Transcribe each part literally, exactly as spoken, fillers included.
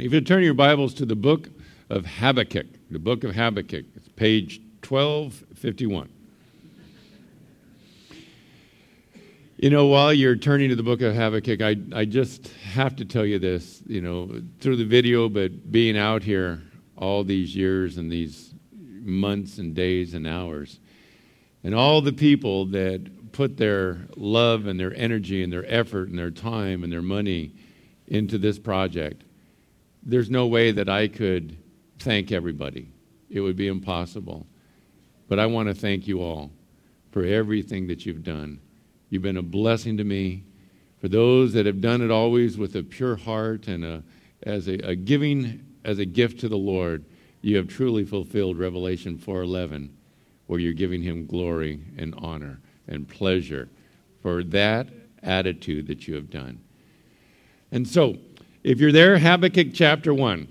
If you turn your Bibles to the book of Habakkuk, the book of Habakkuk, it's page twelve fifty-one. You know, while you're turning to the book of Habakkuk, I, I just have to tell you this, you know, through the video, but being out here all these years and these months and days and hours, and all the people that put their love and their energy and their effort and their time and their money into this project, there's no way that I could thank everybody. It would be impossible. But I want to thank you all for everything that you've done. You've been a blessing to me. For those that have done it always with a pure heart and a, as a, a giving as a gift to the Lord, you have truly fulfilled Revelation four eleven, where you're giving him glory and honor and pleasure for that attitude that you have done. And so, if you're there, Habakkuk chapter one.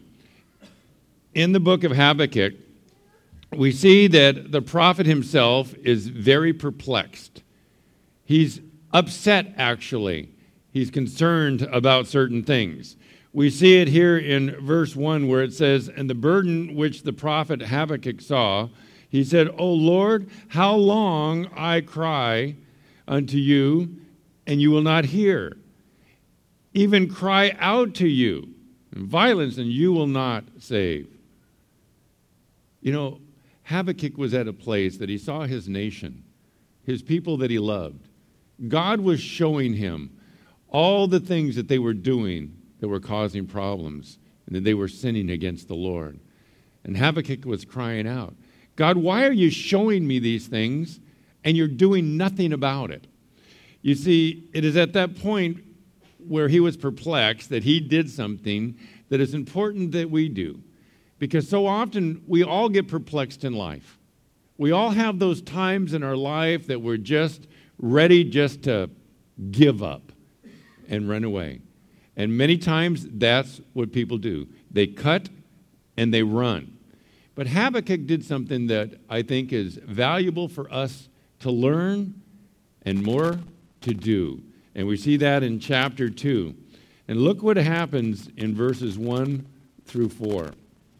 In the book of Habakkuk, we see that the prophet himself is very perplexed. He's upset, actually. He's concerned about certain things. We see it here in verse one where it says, "And the burden which the prophet Habakkuk saw, he said, O Lord, how long I cry unto you, and you will not hear. Even cry out to you in violence, and you will not save." You know, Habakkuk was at a place that he saw his nation, his people that he loved. God was showing him all the things that they were doing that were causing problems and that they were sinning against the Lord. And Habakkuk was crying out, God, why are you showing me these things and you're doing nothing about it? You see, it is at that point where he was perplexed that he did something that is important that we do. Because so often we all get perplexed in life. We all have those times in our life that we're just ready just to give up and run away. And many times that's what people do. They cut and they run. But Habakkuk did something that I think is valuable for us to learn and more to do. And we see that in chapter two. And look what happens in verses one through four.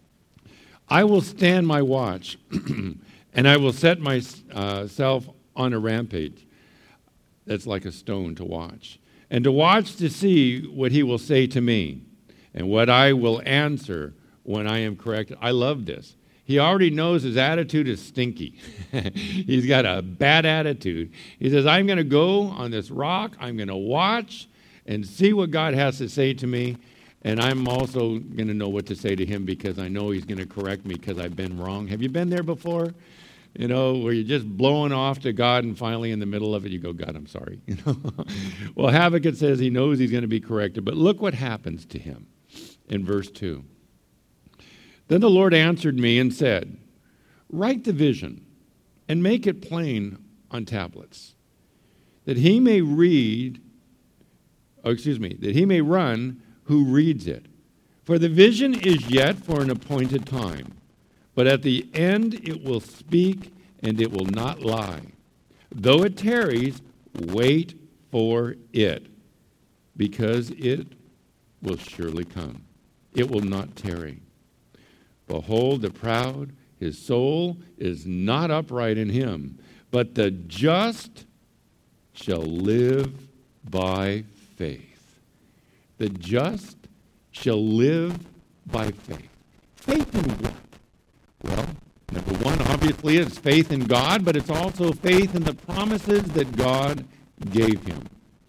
I will stand my watch, and I will set myself on a rampage. That's like a stone to watch. And to watch to see what he will say to me, and what I will answer when I am corrected. I love this. He already knows his attitude is stinky. He's got a bad attitude. He says, I'm going to go on this rock. I'm going to watch and see what God has to say to me. And I'm also going to know what to say to him because I know he's going to correct me because I've been wrong. Have you been there before? You know, where you're just blowing off to God and finally in the middle of it you go, God, I'm sorry. You know. Well, Habakkuk says he knows he's going to be corrected. But look what happens to him in verse two. Then the Lord answered me and said, write the vision and make it plain on tablets, that he may read, oh, excuse me, that he may run who reads it. For the vision is yet for an appointed time, but at the end it will speak and it will not lie. Though it tarries, wait for it, because it will surely come. It will not tarry. Behold, the proud, his soul is not upright in him, but the just shall live by faith. The just shall live by faith. Faith in what? Well, number one, obviously, is faith in God, but it's also faith in the promises that God gave him.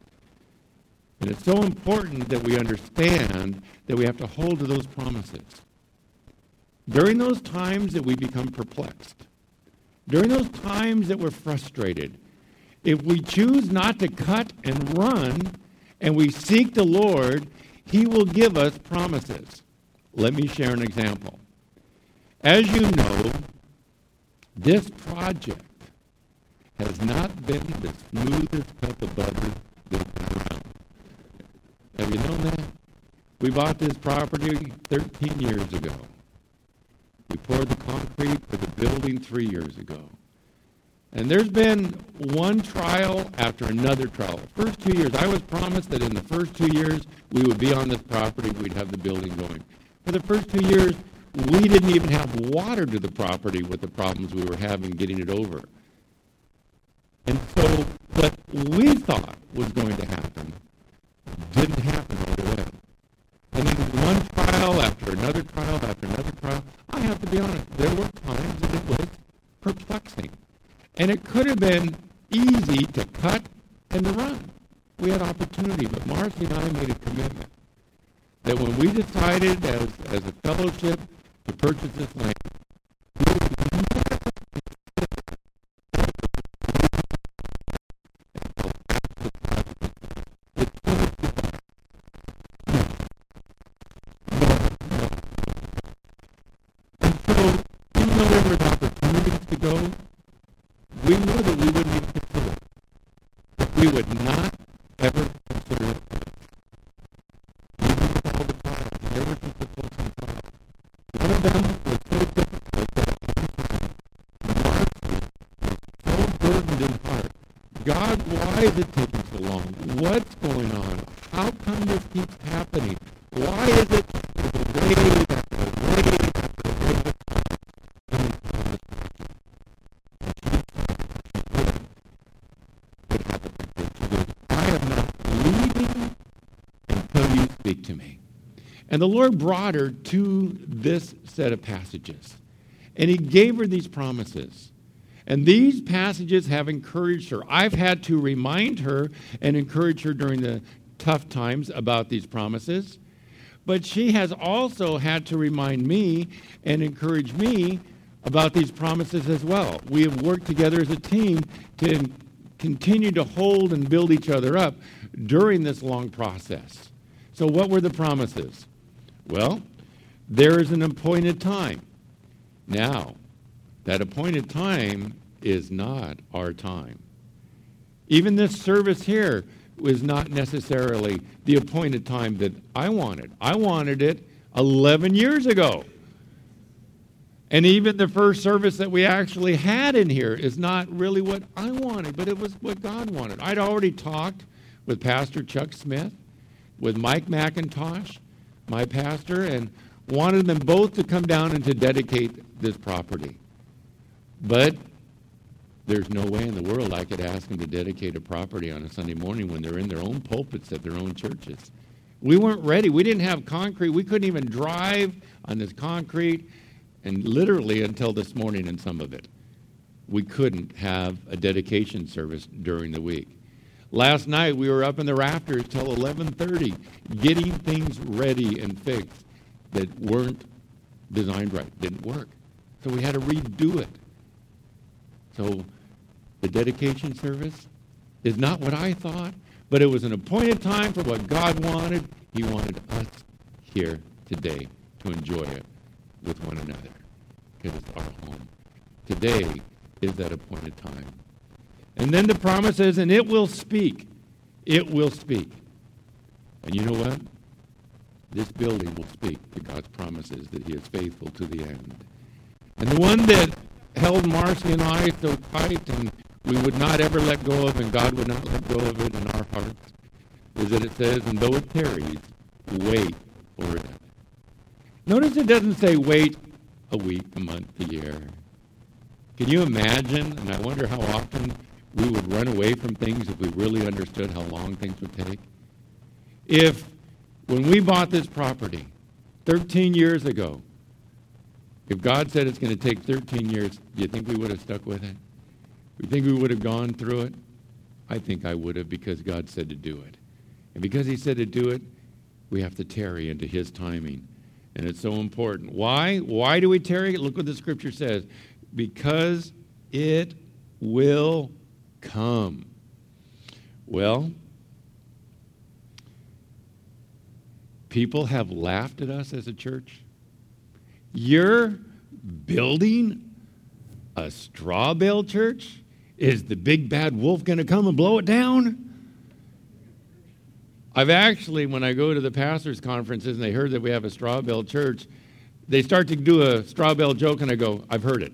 And it's so important that we understand that we have to hold to those promises. During those times that we become perplexed, during those times that we're frustrated, if we choose not to cut and run and we seek the Lord, he will give us promises. Let me share an example. As you know, this project has not been the smoothest cup of butter that's been around. Have you known that? We bought this property thirteen years ago. We poured the concrete for the building three years ago. And there's been one trial after another trial. The first two years, I was promised that in the first two years, we would be on this property, we'd have the building going. For the first two years, we didn't even have water to the property with the problems we were having getting it over. And so what we thought was going to happen didn't happen right away. And then one trial after another trial after another trial, I have to be honest, there were times that it was perplexing. And it could have been easy to cut and to run. We had opportunity, but Marcy and I made a commitment that when we decided as, as a fellowship to purchase this land, we would never and so, even though there were opportunities to go, we knew that we wouldn't even consider it. That we would not ever consider it. Even with all the trials, and there were some difficult trials. One of them was so difficult that at one time, Marcy was so burdened in heart. God, why is it taking so long? What's going on? How come this keeps happening? Why is it the wave after the wave after the wave coming from this project? What happened like this? She goes, I am not leaving until you speak to me. And the Lord brought her to this set of passages. And he gave her these promises. And these passages have encouraged her. I've had to remind her and encourage her during the tough times about these promises. But she has also had to remind me and encourage me about these promises as well. We have worked together as a team to continue to hold and build each other up during this long process. So what were the promises? Well, there is an appointed time. Now, that appointed time is not our time. Even this service here was not necessarily the appointed time that I wanted. I wanted it eleven years ago. And even the first service that we actually had in here is not really what I wanted, but it was what God wanted. I'd already talked with Pastor Chuck Smith, with Mike McIntosh, my pastor, and wanted them both to come down and to dedicate this property. But there's no way in the world I could ask them to dedicate a property on a Sunday morning when they're in their own pulpits at their own churches. We weren't ready. We didn't have concrete. We couldn't even drive on this concrete. And literally until this morning in some of it, we couldn't have a dedication service during the week. Last night we were up in the rafters till eleven thirty getting things ready and fixed that weren't designed right, didn't work. So we had to redo it. So the dedication service is not what I thought, but it was an appointed time for what God wanted. He wanted us here today to enjoy it with one another because it's our home. Today is that appointed time. And then the promise is, and it will speak. It will speak. And you know what? This building will speak to God's promises that he is faithful to the end. And the one that held Marcy and I so tight and we would not ever let go of, and God would not let go of it in our hearts, is that it says, and though it tarries, wait for it. Notice it doesn't say wait a week, a month, a year. Can you imagine, and I wonder how often we would run away from things if we really understood how long things would take? If, when we bought this property thirteen years ago, if God said it's going to take thirteen years, do you think we would have stuck with it? Do you think we would have gone through it? I think I would have, because God said to do it. And because he said to do it, we have to tarry into his timing. And it's so important. Why? Why do we tarry? Look what the scripture says. Because it will come. Well, people have laughed at us as a church. You're building a straw bale church? Is the big bad wolf going to come and blow it down? I've actually, when I go to the pastors' conferences and they heard that we have a straw bale church, they start to do a straw bale joke and I go, I've heard it.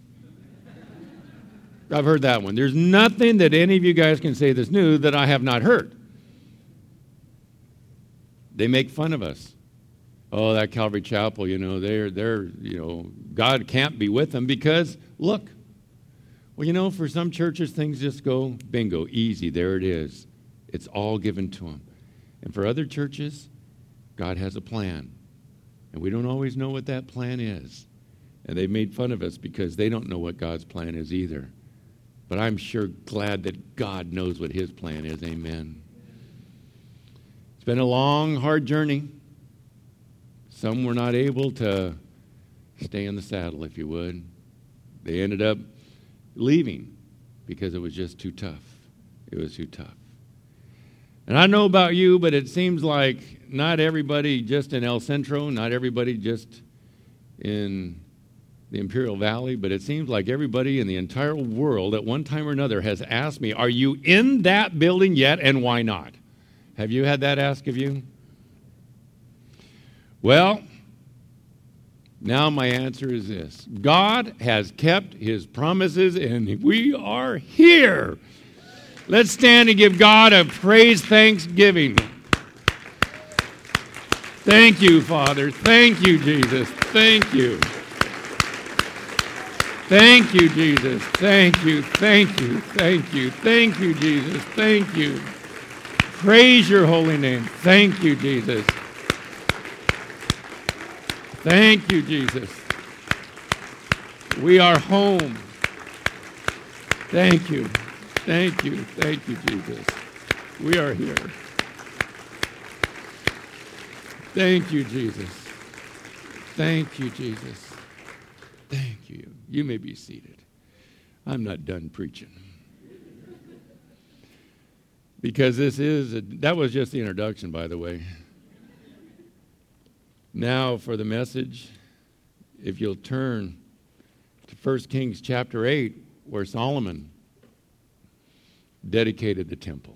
I've heard that one. There's nothing that any of you guys can say that's new that I have not heard. They make fun of us. Oh, that Calvary Chapel, you know, they're, they're, you know, God can't be with them because, look. Well, you know, for some churches, things just go, bingo, easy, there it is. It's all given to them. And for other churches, God has a plan. And we don't always know what that plan is. And they've made fun of us because they don't know what God's plan is either. But I'm sure glad that God knows what his plan is. Amen. It's been a long, hard journey. Some were not able to stay in the saddle, if you would. They ended up leaving because it was just too tough. It was too tough. And I don't know about you, but it seems like not everybody just in El Centro, not everybody just in the Imperial Valley, but it seems like everybody in the entire world at one time or another has asked me, are you in that building yet, and why not? Have you had that asked of you? Well, now my answer is this. God has kept his promises, and we are here. Let's stand and give God a praise thanksgiving. Thank you, Father. Thank you, Jesus. Thank you. Thank you, Jesus. Thank you. Thank you. Thank you. Thank you, Jesus. Thank you. Praise your holy name. Thank you, Jesus. Thank you, Jesus. We are home. Thank you. Thank you. Thank you, Jesus. We are here. Thank you, Jesus. Thank you, Jesus. Thank you. You may be seated. I'm not done preaching. Because this is, a, that was just the introduction, by the way. Now for the message, if you'll turn to First Kings chapter eight, where Solomon dedicated the temple.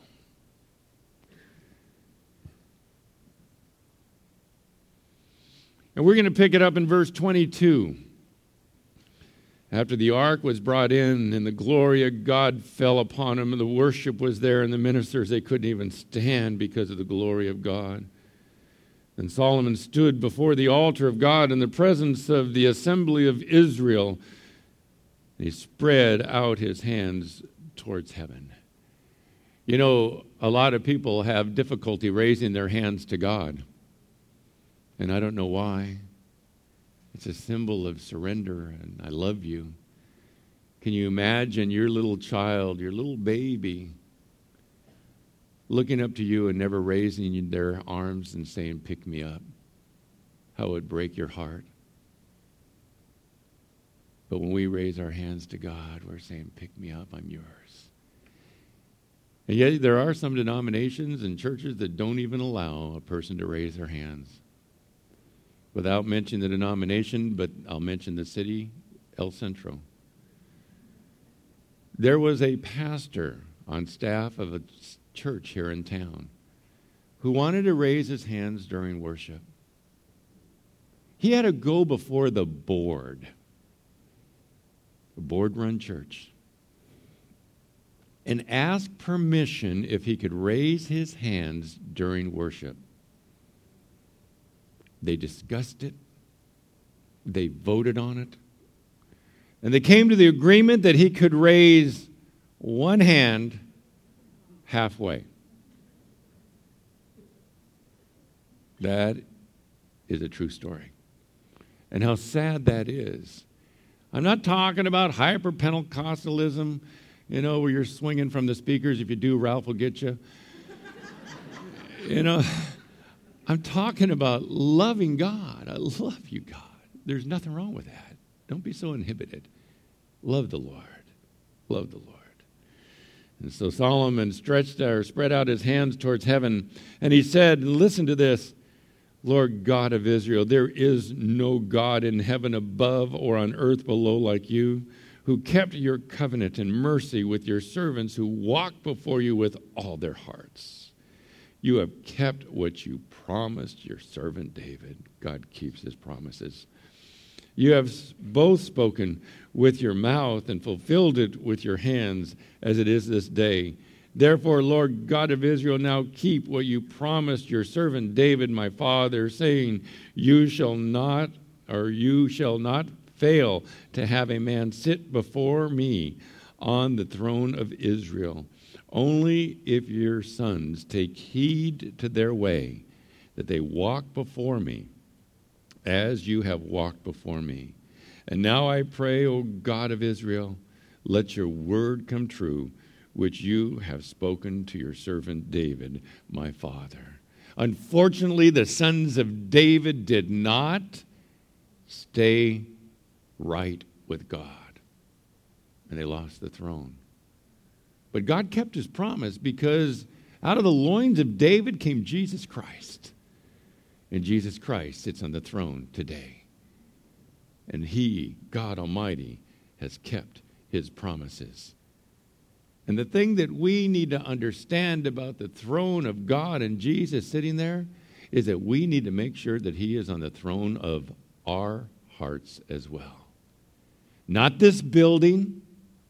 And we're going to pick it up in verse twenty-two. After the ark was brought in and the glory of God fell upon him, and the worship was there, and the ministers, they couldn't even stand because of the glory of God. And Solomon stood before the altar of God in the presence of the assembly of Israel. And he spread out his hands towards heaven. You know, a lot of people have difficulty raising their hands to God. And I don't know why. It's a symbol of surrender and I love you. Can you imagine your little child, your little baby, looking up to you and never raising their arms and saying, pick me up? How it would break your heart. But when we raise our hands to God, we're saying, pick me up, I'm yours. And yet there are some denominations and churches that don't even allow a person to raise their hands. Without mentioning the denomination, but I'll mention the city, El Centro. There was a pastor on staff of a church here in town who wanted to raise his hands during worship. He had to go before the board, a board-run church, and ask permission if he could raise his hands during worship. They discussed it. They voted on it. And they came to the agreement that he could raise one hand halfway. That is a true story. And how sad that is. I'm not talking about hyper-Pentecostalism, you know, where you're swinging from the speakers. If you do, Ralph will get you. You know, I'm talking about loving God. I love you, God. There's nothing wrong with that. Don't be so inhibited. Love the Lord. Love the Lord. And so Solomon stretched or spread out his hands towards heaven, and he said, listen to this, Lord God of Israel, there is no God in heaven above or on earth below like you, who kept your covenant and mercy with your servants who walk before you with all their hearts. You have kept what you promised your servant David. God keeps his promises. You have both spoken with your mouth and fulfilled it with your hands as it is this day. Therefore, Lord God of Israel, now keep what you promised your servant David, my father, saying, you shall not, or you shall not fail to have a man sit before me on the throne of Israel. Only if your sons take heed to their way, that they walk before me, as you have walked before me. And now I pray, O God of Israel, let your word come true, which you have spoken to your servant David, my father. Unfortunately, the sons of David did not stay right with God, and they lost the throne. But God kept his promise, because out of the loins of David came Jesus Christ. And Jesus Christ sits on the throne today. And he, God Almighty, has kept his promises. And the thing that we need to understand about the throne of God and Jesus sitting there is that we need to make sure that he is on the throne of our hearts as well. Not this building,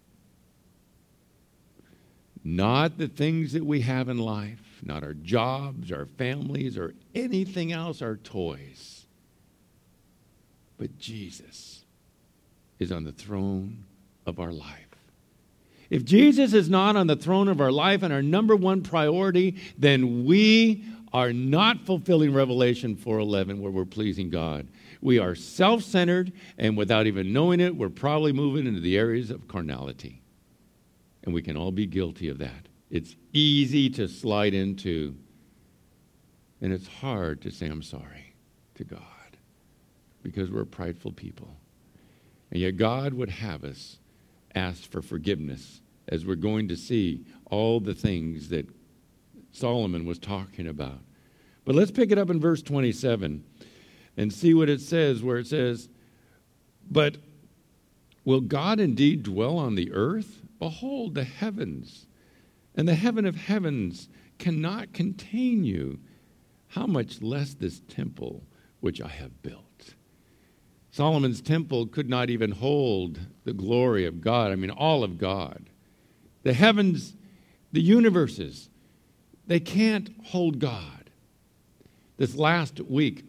not the things that we have in life, not our jobs, our families, or anything else, our toys. But Jesus is on the throne of our life. If Jesus is not on the throne of our life and our number one priority, then we are not fulfilling Revelation four eleven, where we're pleasing God. We are self-centered, and without even knowing it, we're probably moving into the areas of carnality. And we can all be guilty of that. It's easy to slide into, and it's hard to say I'm sorry to God, because we're prideful people. And yet God would have us ask for forgiveness, as we're going to see all the things that Solomon was talking about. But let's pick it up in verse twenty-seven and see what it says, where it says, but will God indeed dwell on the earth? Behold, the heavens and the heaven of heavens cannot contain you. How much less this temple which I have built? Solomon's temple could not even hold the glory of God. I mean, all of God. The heavens, the universes, they can't hold God. This last week,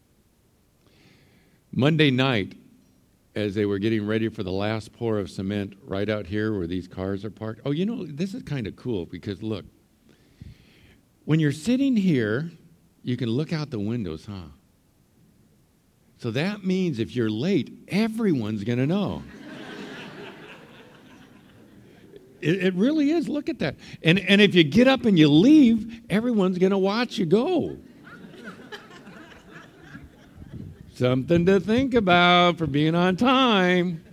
Monday night, as they were getting ready for the last pour of cement right out here where these cars are parked. Oh, you know, this is kind of cool, because look, when you're sitting here, you can look out the windows, huh? So that means if you're late, everyone's going to know. it, it really is. Look at that. And, and if you get up and you leave, everyone's going to watch you go. Something to think about for being on time.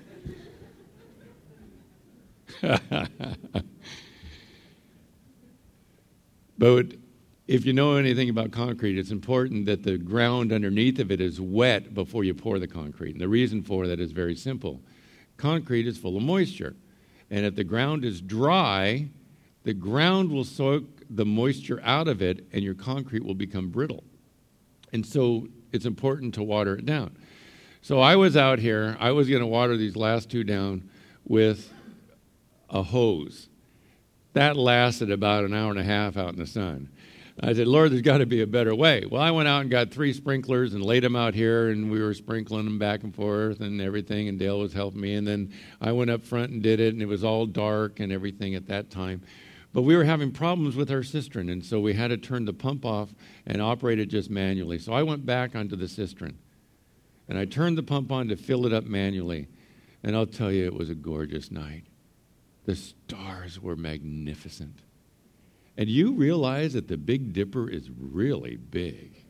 But if you know anything about concrete, it's important that the ground underneath of it is wet before you pour the concrete. And the reason for that is very simple. Concrete is full of moisture. And if the ground is dry, the ground will soak the moisture out of it, and your concrete will become brittle. And so it's important to water it down. So I was out here. I was going to water these last two down with a hose. That lasted about an hour and a half out in the sun. I said, Lord, there's got to be a better way. Well, I went out and got three sprinklers and laid them out here, and we were sprinkling them back and forth and everything, and Dale was helping me. And then I went up front and did it, and it was all dark and everything at that time. But we were having problems with our cistern, and so we had to turn the pump off and operate it just manually. So I went back onto the cistern, and I turned the pump on to fill it up manually. And I'll tell you, it was a gorgeous night. The stars were magnificent. And you realize that the Big Dipper is really big.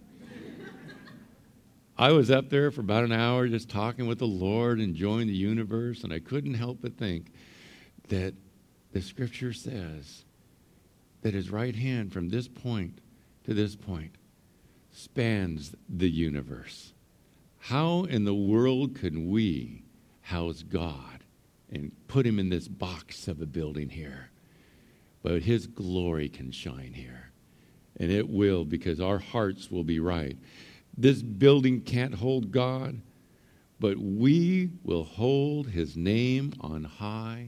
I was up there for about an hour just talking with the Lord, enjoying the universe, and I couldn't help but think that the Scripture says that his right hand from this point to this point spans the universe. How in the world can we house God and put him in this box of a building here? But his glory can shine here. And it will, because our hearts will be right. This building can't hold God, but we will hold his name on high,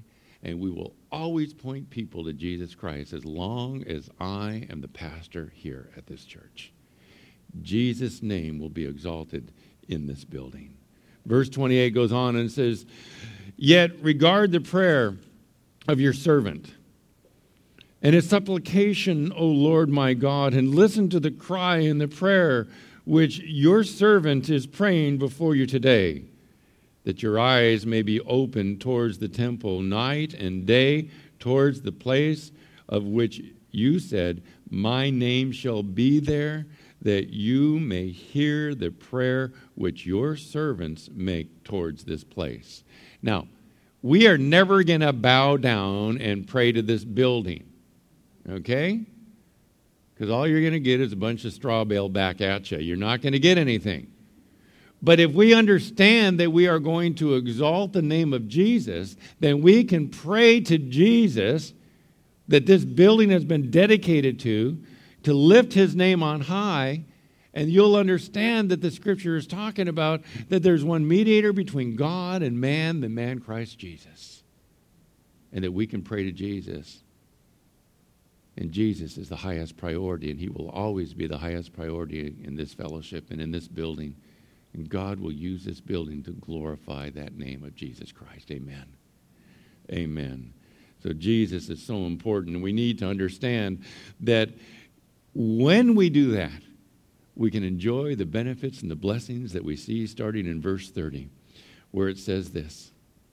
and we will always point people to Jesus Christ as long as I am the pastor here at this church. Jesus' name will be exalted in this building. Verse twenty-eight goes on and says, "Yet regard the prayer of your servant and his supplication, O Lord my God, and listen to the cry and the prayer which your servant is praying before you today, that your eyes may be opened towards the temple night and day, towards the place of which you said, my name shall be there, that you may hear the prayer which your servants make towards this place." Now, we are never going to bow down and pray to this building, okay? Because all you're going to get is a bunch of straw bale back at you. You're not going to get anything. But if we understand that we are going to exalt the name of Jesus, then we can pray to Jesus that this building has been dedicated to, to lift his name on high, and you'll understand that the Scripture is talking about that there's one mediator between God and man, the man Christ Jesus, and that we can pray to Jesus. And Jesus is the highest priority, and he will always be the highest priority in this fellowship and in this building. And God will use this building to glorify that name of Jesus Christ. Amen. Amen. So Jesus is so important, and we need to understand that when we do that, we can enjoy the benefits and the blessings that we see starting in verse thirty, where it says this,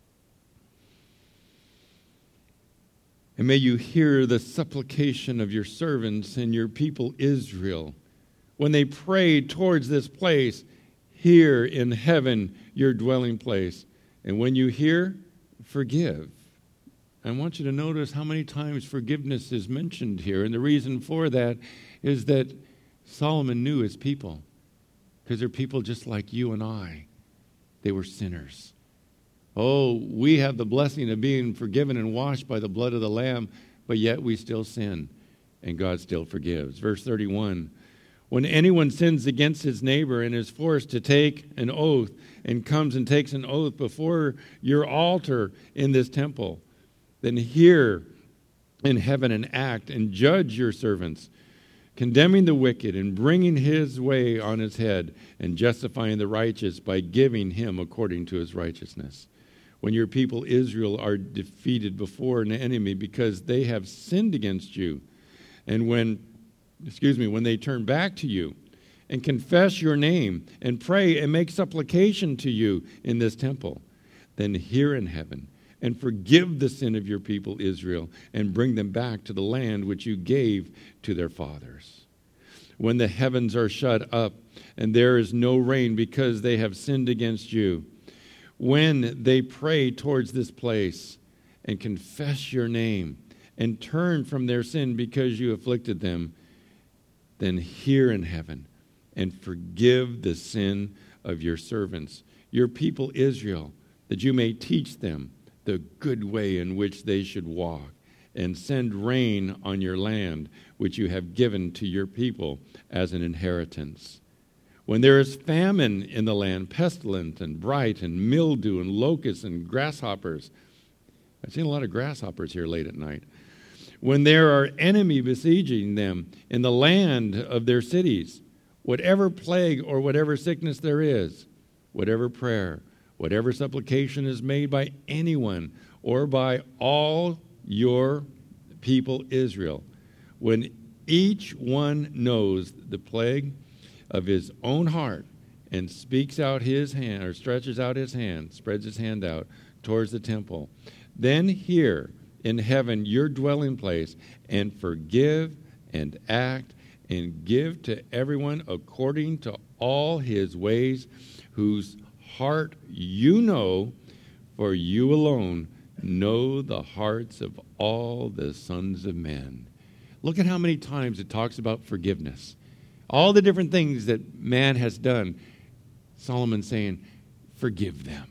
"And may you hear the supplication of your servants and your people Israel, when they pray towards this place, here in heaven, your dwelling place. And when you hear, forgive." I want you to notice how many times forgiveness is mentioned here. And the reason for that is that Solomon knew his people, because they're people just like you and I. They were sinners. Oh, we have the blessing of being forgiven and washed by the blood of the Lamb, but yet we still sin, and God still forgives. Verse thirty-one, "When anyone sins against his neighbor and is forced to take an oath and comes and takes an oath before your altar in this temple, then hear in heaven and act and judge your servants, condemning the wicked and bringing his way on his head and justifying the righteous by giving him according to his righteousness. When your people Israel are defeated before an enemy because they have sinned against you, and when, excuse me, when they turn back to you and confess your name and pray and make supplication to you in this temple, then hear in heaven and forgive the sin of your people Israel and bring them back to the land which you gave to their fathers. When the heavens are shut up and there is no rain because they have sinned against you, when they pray towards this place and confess your name and turn from their sin because you afflicted them, then hear in heaven and forgive the sin of your servants, your people Israel, that you may teach them the good way in which they should walk, and send rain on your land, which you have given to your people as an inheritance. When there is famine in the land, pestilence and blight and mildew and locusts and grasshoppers." I've seen a lot of grasshoppers here late at night. "When there are enemy besieging them in the land of their cities, whatever plague or whatever sickness there is, whatever prayer, whatever supplication is made by anyone or by all your people Israel, when each one knows the plague of his own heart and speaks out his hand, or stretches out his hand, spreads his hand out towards the temple, then hear in heaven your dwelling place and forgive and act and give to everyone according to all his ways, whose heart you know, for you alone know the hearts of all the sons of men." Look at how many times it talks about forgiveness. All the different things that man has done. Solomon's saying, forgive them.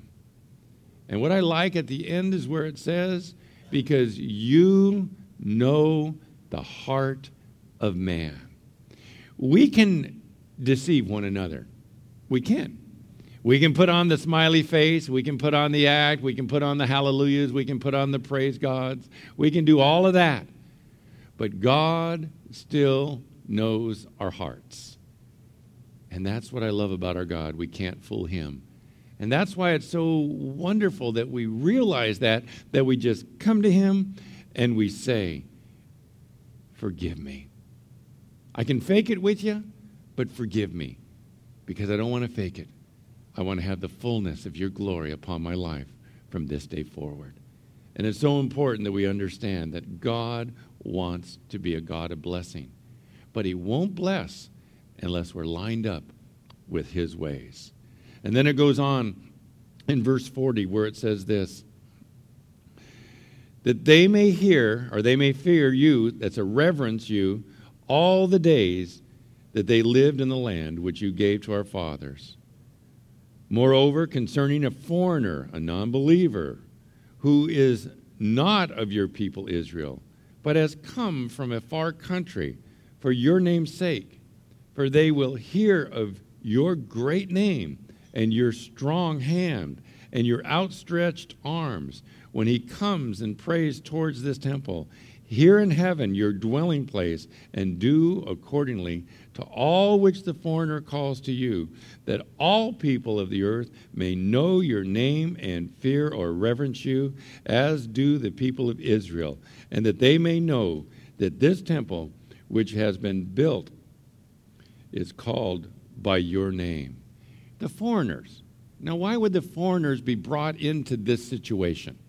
And what I like at the end is where it says, because you know the heart of man. We can deceive one another. We can. We can put on the smiley face. We can put on the act. We can put on the hallelujahs. We can put on the praise gods. We can do all of that. But God still knows our hearts. And that's what I love about our God. We can't fool him. And that's why it's so wonderful that we realize that, that we just come to him and we say, forgive me. I can fake it with you, but forgive me, because I don't want to fake it. I want to have the fullness of your glory upon my life from this day forward. And it's so important that we understand that God wants to be a God of blessing, but he won't bless unless we're lined up with his ways. And then it goes on in verse forty where it says this, that they may hear, or they may fear you, that's a reverence you, all the days that they lived in the land which you gave to our fathers. Moreover, concerning a foreigner, a non-believer, who is not of your people Israel, but has come from a far country for your name's sake, for they will hear of your great name and your strong hand and your outstretched arms when he comes and prays towards this temple. Here in heaven, your dwelling place, and do accordingly to all which the foreigner calls to you, that all people of the earth may know your name and fear or reverence you, as do the people of Israel, and that they may know that this temple which has been built is called by your name. The foreigners. Now, why would the foreigners be brought into this situation?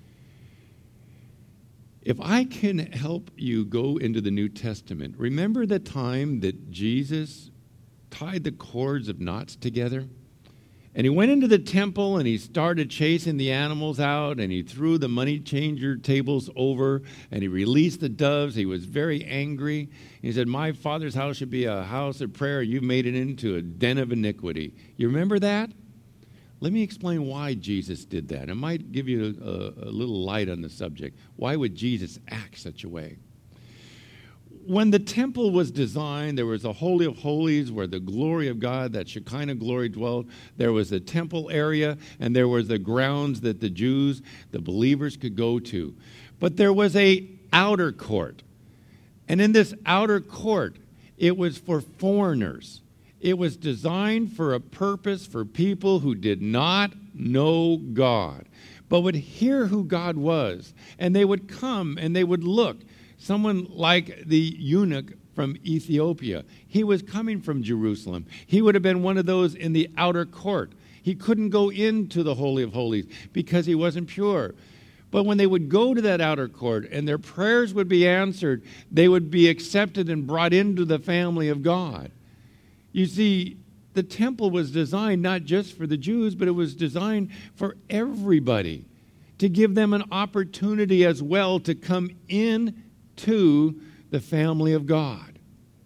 If I can help you go into the New Testament, remember the time that Jesus tied the cords of knots together? And he went into the temple and he started chasing the animals out, and he threw the money changer tables over, and he released the doves. He was very angry. He said, my Father's house should be a house of prayer. You've made it into a den of iniquity. You remember that? Let me explain why Jesus did that. It might give you a, a little light on the subject. Why would Jesus act such a way? When the temple was designed, there was a Holy of Holies where the glory of God, that Shekinah glory, dwelt. There was a temple area, and there was the grounds that the Jews, the believers, could go to. But there was a outer court. And in this outer court, it was for foreigners. It was designed for a purpose for people who did not know God, but would hear who God was. And they would come and they would look. Someone like the eunuch from Ethiopia, he was coming from Jerusalem. He would have been one of those in the outer court. He couldn't go into the Holy of Holies because he wasn't pure. But when they would go to that outer court and their prayers would be answered, they would be accepted and brought into the family of God. You see, the temple was designed not just for the Jews, but it was designed for everybody, to give them an opportunity as well to come in to the family of God.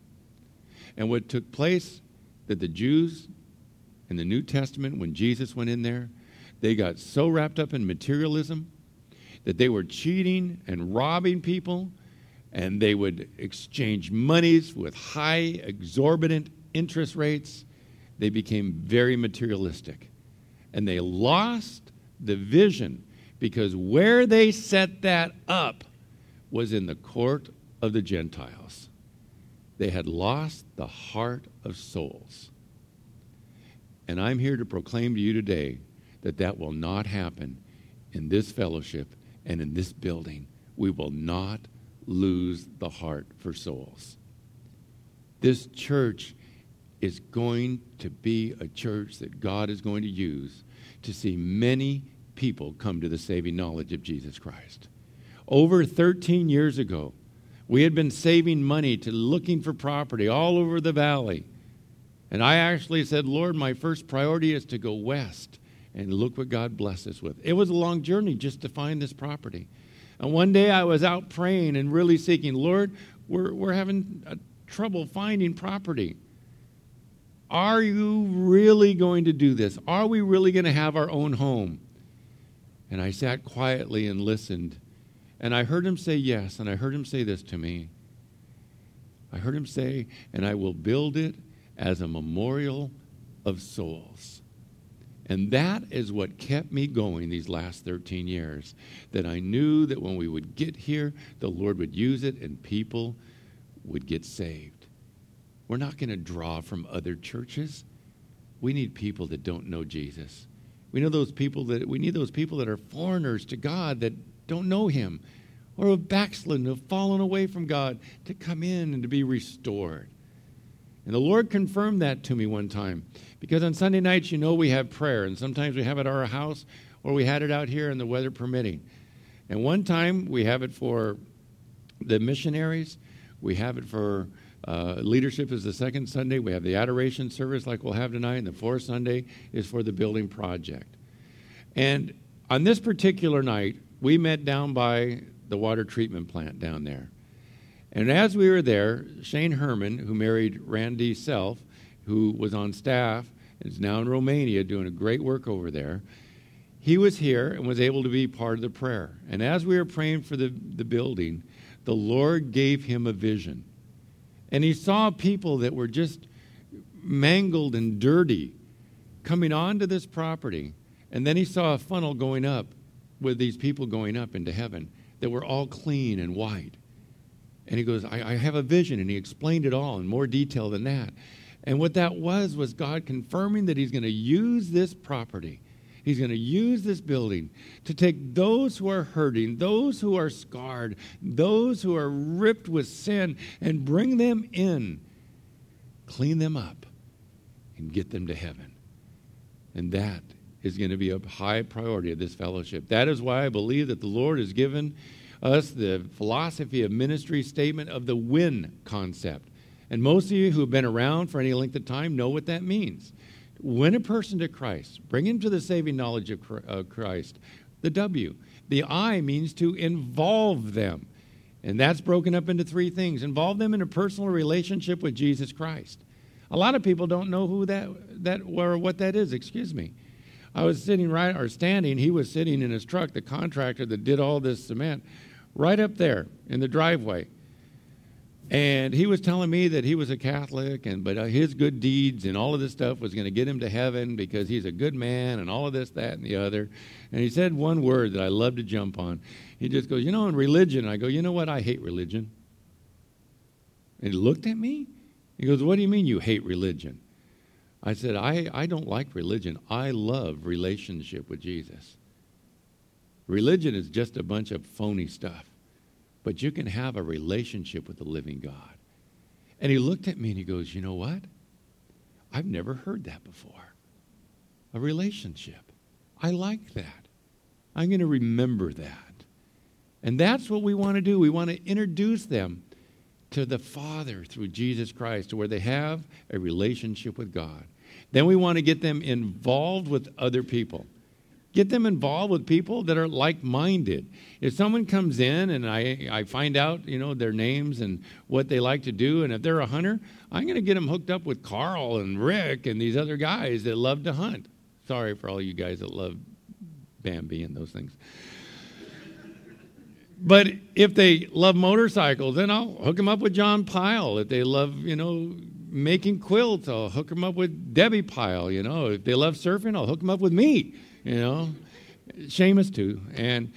And what took place, that the Jews in the New Testament, when Jesus went in there, they got so wrapped up in materialism that they were cheating and robbing people, and they would exchange monies with high, exorbitant interest rates. They became very materialistic. And they lost the vision, because where they set that up was in the court of the Gentiles. They had lost the heart of souls. And I'm here to proclaim to you today that that will not happen in this fellowship and in this building. We will not lose the heart for souls. This church is going to be a church that God is going to use to see many people come to the saving knowledge of Jesus Christ. Over thirteen years ago, we had been saving money to looking for property all over the valley. And I actually said, Lord, my first priority is to go west. And look what God blessed us with. It was a long journey just to find this property. And one day I was out praying and really seeking, Lord, we're, we're having uh, trouble finding property. Are you really going to do this? Are we really going to have our own home? And I sat quietly and listened. And I heard him say yes. And I heard him say this to me. I heard him say, and I will build it as a memorial of souls. And that is what kept me going these last thirteen years, that I knew that when we would get here, the Lord would use it and people would get saved. We're not going to draw from other churches. We need people that don't know Jesus. We know those people that we need those people that are foreigners to God, that don't know him, or have backslidden, have fallen away from God, to come in and to be restored. And the Lord confirmed that to me one time. Because on Sunday nights, you know, we have prayer. And sometimes we have it at our house, or we had it out here, and the weather permitting. And one time, we have it for the missionaries. We have it for uh, leadership is the second Sunday. We have the adoration service like we'll have tonight. And the fourth Sunday is for the building project. And on this particular night, we met down by the water treatment plant down there. And as we were there, Shane Herman, who married Randy Self, who was on staff and is now in Romania doing a great work over there, he was here and was able to be part of the prayer. And as we were praying for the, the building, the Lord gave him a vision. And he saw people that were just mangled and dirty coming onto this property. And then he saw a funnel going up with these people going up into heaven that were all clean and white. And he goes, I, I have a vision. And he explained it all in more detail than that. And what that was, was God confirming that he's going to use this property. He's going to use this building to take those who are hurting, those who are scarred, those who are ripped with sin, and bring them in, clean them up, and get them to heaven. And that is going to be a high priority of this fellowship. That is why I believe that the Lord has given us the philosophy of ministry statement of the win concept. And most of you who have been around for any length of time know what that means. Win a person to Christ. Bring him to the saving knowledge of Christ. The W. The I means to involve them. And that's broken up into three things. Involve them in a personal relationship with Jesus Christ. A lot of people don't know who that, that or what that is. Excuse me. I was sitting right, or standing, he was sitting in his truck, the contractor that did all this cement, right up there in the driveway. And he was telling me that he was a Catholic, and but his good deeds and all of this stuff was going to get him to heaven because he's a good man and all of this, that, and the other. And he said one word that I love to jump on. He just goes, you know, in religion, I go, you know what? I hate religion. And he looked at me. He goes, what do you mean you hate religion? I said, I, I don't like religion. I love relationship with Jesus. Religion is just a bunch of phony stuff. But you can have a relationship with the living God. And he looked at me and he goes, you know what? I've never heard that before. A relationship. I like that. I'm going to remember that. And that's what we want to do. We want to introduce them to the Father through Jesus Christ, to where they have a relationship with God. Then we want to get them involved with other people. Get them involved with people that are like-minded. If someone comes in and I, I find out, you know, their names and what they like to do, and if they're a hunter, I'm going to get them hooked up with Carl and Rick and these other guys that love to hunt. Sorry for all you guys that love Bambi and those things. But if they love motorcycles, then I'll hook them up with John Pyle. If they love, you know, making quilts, I'll hook them up with Debbie Pyle. You know, if they love surfing, I'll hook them up with me. You know, Seamus too. And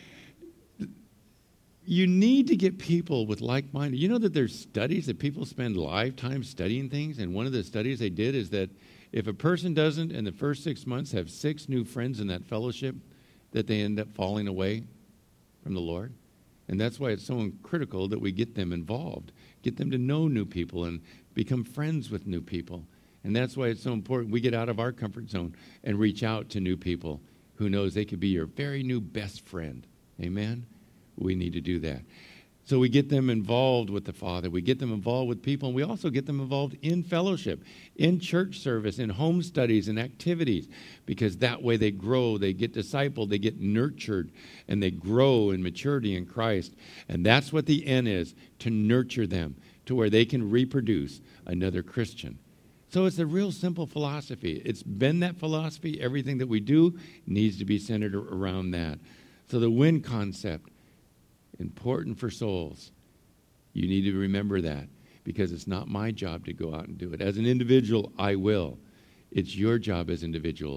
you need to get people with like-minded. You know that there's studies that people spend lifetimes studying things, and one of the studies they did is that if a person doesn't in the first six months have six new friends in that fellowship, that they end up falling away from the Lord. And that's why it's so critical that we get them involved, get them to know new people and become friends with new people. And that's why it's so important we get out of our comfort zone and reach out to new people who knows they could be your very new best friend. Amen? We need to do that. So we get them involved with the Father. We get them involved with people. And we also get them involved in fellowship, in church service, in home studies and activities. Because that way they grow, they get discipled, they get nurtured, and they grow in maturity in Christ. And that's what the N is, to nurture them to where they can reproduce another Christian. So it's a real simple philosophy. It's been that philosophy. Everything that we do needs to be centered around that. So the win concept, important for souls. You need to remember that because it's not my job to go out and do it. As an individual, I will. It's your job as individuals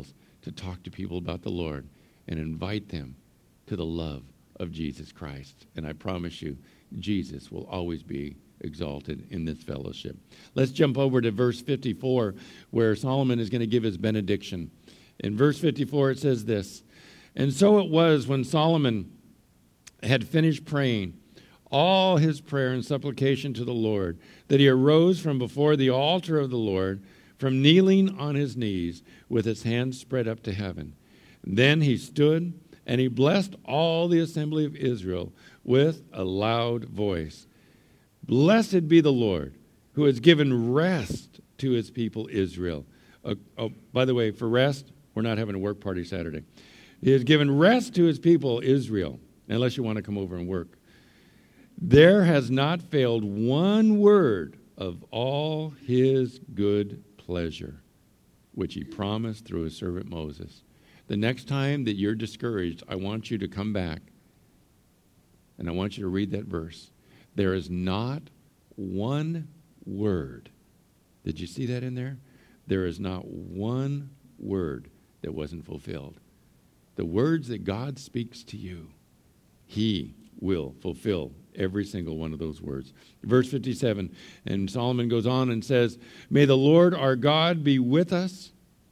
to talk to people about the Lord and invite them to the love of Jesus Christ. And I promise you, Jesus will always be exalted in this fellowship. Let's jump over to verse fifty-four, where Solomon is going to give his benediction. In verse fifty-four, it says this, "And so it was when Solomon had finished praying all his prayer and supplication to the Lord, that he arose from before the altar of the Lord, from kneeling on his knees, with his hands spread up to heaven. Then he stood, and he blessed all the assembly of Israel with a loud voice. Blessed be the Lord, who has given rest to his people Israel." Uh, oh, by the way, for rest, we're not having a work party Saturday. He has given rest to his people Israel, unless you want to come over and work. "There has not failed one word of all his good pleasure, which he promised through his servant Moses." The next time that you're discouraged, I want you to come back, and I want you to read that verse. There is not one word. Did you see that in there? There is not one word that wasn't fulfilled. The words that God speaks to you, he will fulfill every single one of those words. Verse fifty-seven, and Solomon goes on and says, "May the Lord our God be with us,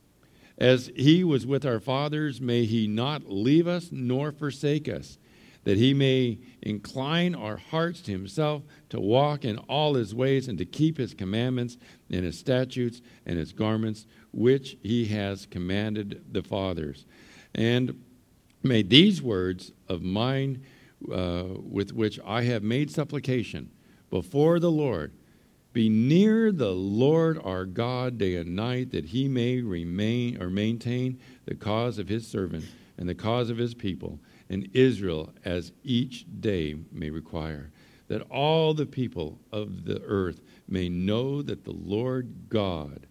as he was with our fathers. May he not leave us nor forsake us, that he may incline our hearts to himself, to walk in all his ways, and to keep his commandments and his statutes and his garments, which he has commanded the fathers. And may these words of mine, uh, with which I have made supplication before the Lord, be near the Lord our God day and night, that he may remain or maintain the cause of his servant and the cause of his people, and Israel as each day may require, that all the people of the earth may know that the Lord God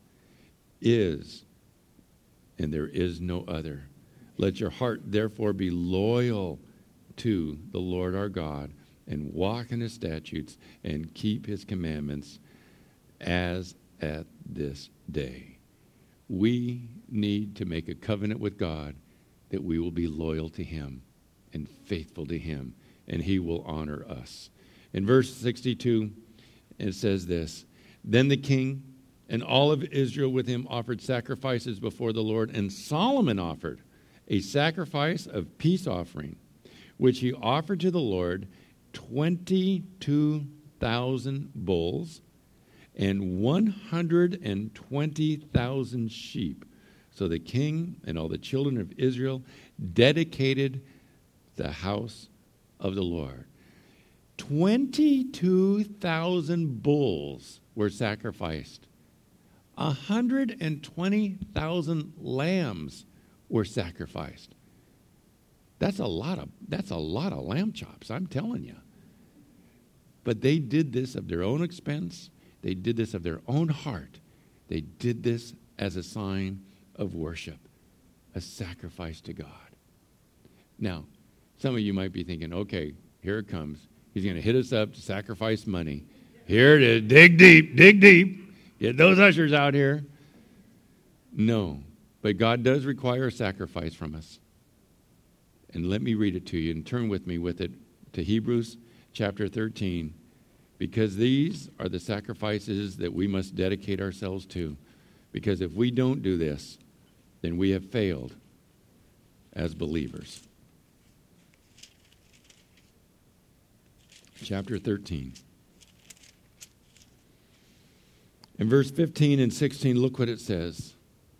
is, and there is no other. Let your heart therefore be loyal to the Lord our God, and walk in his statutes and keep his commandments as at this day." We need to make a covenant with God that we will be loyal to him and faithful to him, and he will honor us. In verse sixty-two, it says this, "Then the king and all of Israel with him offered sacrifices before the Lord, and Solomon offered a sacrifice of peace offering, which he offered to the Lord twenty-two thousand bulls and one hundred twenty thousand sheep. So the king and all the children of Israel dedicated the house of the Lord." twenty-two thousand bulls were sacrificed. one hundred twenty thousand lambs were sacrificed. That's a lot of that's a lot of lamb chops, I'm telling you. But they did this of their own expense. They did this of their own heart. They did this as a sign of worship, a sacrifice to God. Now, some of you might be thinking, okay, here it comes. He's going to hit us up to sacrifice money. Here it is. Dig deep, dig deep. Get those ushers out here. No, but God does require a sacrifice from us. And let me read it to you, and turn with me with it to Hebrews chapter thirteen, because these are the sacrifices that we must dedicate ourselves to. Because if we don't do this, then we have failed as believers. Chapter thirteen. In verse fifteen and sixteen, look what it says.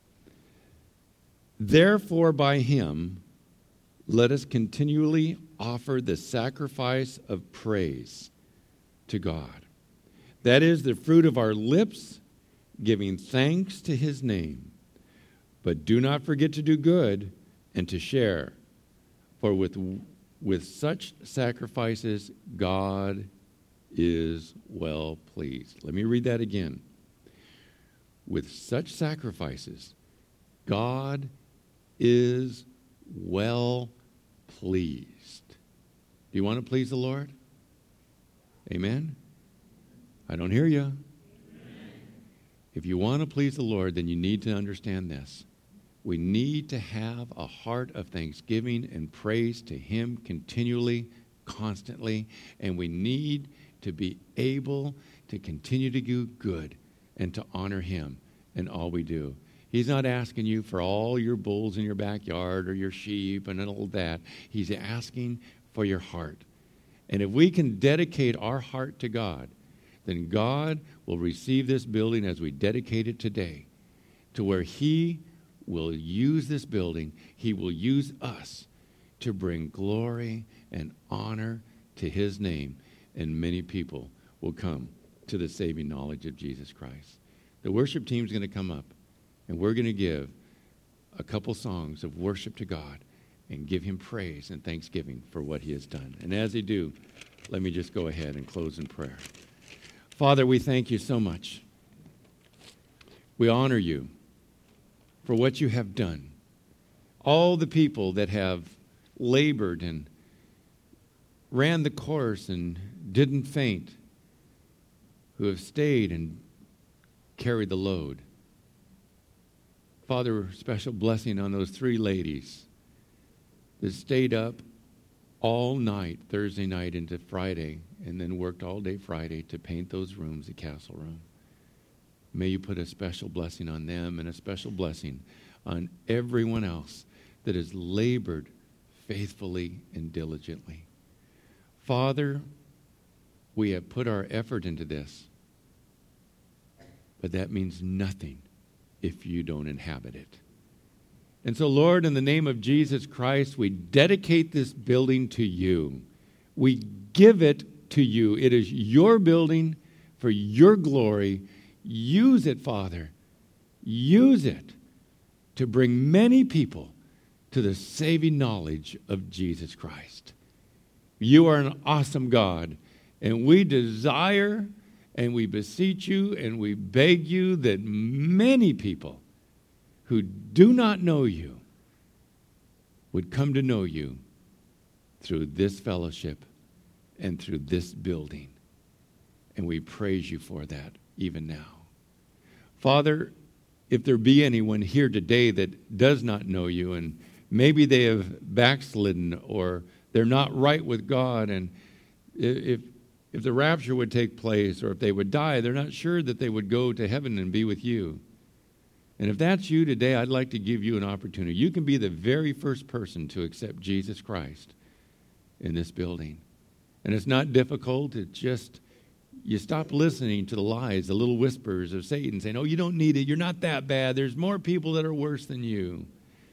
"Therefore by him let us continually offer the sacrifice of praise to God. That is the fruit of our lips, giving thanks to his name. But do not forget to do good and to share, for with, with such sacrifices God is well pleased." Let me read that again. With such sacrifices, God is well pleased. Do you want to please the Lord? Amen? I don't hear you. If you want to please the Lord, then you need to understand this. We need to have a heart of thanksgiving and praise to him continually, constantly, and we need to be able to continue to do good and to honor him in all we do. He's not asking you for all your bulls in your backyard or your sheep and all that. He's asking for your heart. And if we can dedicate our heart to God, then God will receive this building as we dedicate it today, to where he will use this building, he will use us to bring glory and honor to his name, and many people will come to the saving knowledge of Jesus Christ. The worship team's going to come up, and we're going to give a couple songs of worship to God and give him praise and thanksgiving for what he has done. And as they do, let me just go ahead and close in prayer. Father, we thank you so much. We honor you for what you have done. All the people that have labored and ran the course and didn't faint, who have stayed and carried the load. Father, special blessing on those three ladies that stayed up all night, Thursday night into Friday, and then worked all day Friday to paint those rooms, the castle room. May you put a special blessing on them and a special blessing on everyone else that has labored faithfully and diligently. Father, we have put our effort into this, but that means nothing if you don't inhabit it. And so, Lord, in the name of Jesus Christ, we dedicate this building to you. We give it to you. It is your building for your glory. Use it, Father. Use it to bring many people to the saving knowledge of Jesus Christ. You are an awesome God, and we desire and we beseech you and we beg you that many people who do not know you would come to know you through this fellowship and through this building. And we praise you for that even now. Father, if there be anyone here today that does not know you, and maybe they have backslidden or they're not right with God, and if if the rapture would take place or if they would die, they're not sure that they would go to heaven and be with you. And if that's you today, I'd like to give you an opportunity. You can be the very first person to accept Jesus Christ in this building. And it's not difficult. It's just you stop listening to the lies, the little whispers of Satan saying, oh, you don't need it. You're not that bad. There's more people that are worse than you.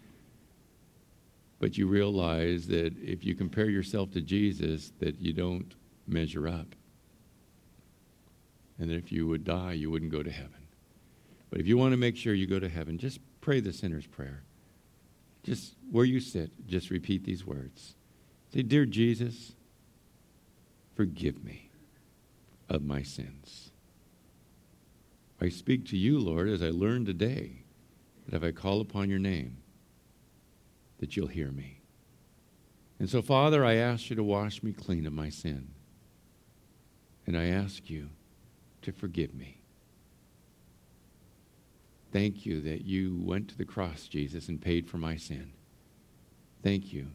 But you realize that if you compare yourself to Jesus, that you don't measure up. And that if you would die, you wouldn't go to heaven. But if you want to make sure you go to heaven, just pray the sinner's prayer. Just where you sit, just repeat these words. Say, dear Jesus, forgive me of my sins. I speak to you, Lord, as I learned today, that if I call upon your name, that you'll hear me. And so, Father, I ask you to wash me clean of my sin. And I ask you to forgive me. Thank you that you went to the cross, Jesus, and paid for my sin. Thank you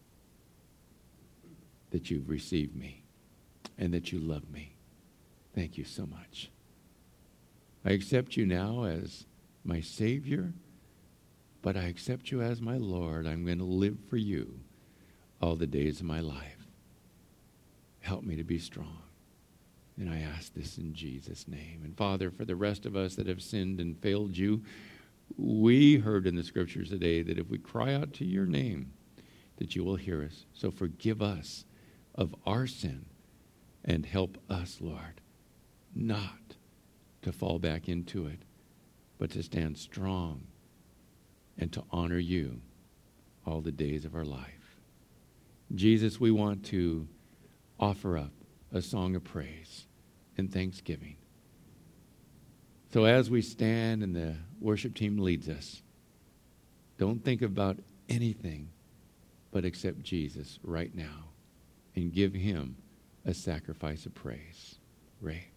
that you've received me and that you love me. Thank you so much. I accept you now as my Savior, but I accept you as my Lord. I'm going to live for you all the days of my life. Help me to be strong. And I ask this in Jesus' name. And Father, for the rest of us that have sinned and failed you, we heard in the scriptures today that if we cry out to your name, that you will hear us. So forgive us of our sin and help us, Lord, not to fall back into it, but to stand strong and to honor you all the days of our life. Jesus, we want to offer up a song of praise and thanksgiving. So as we stand and the worship team leads us, don't think about anything but accept Jesus right now and give him a sacrifice of praise. Ray.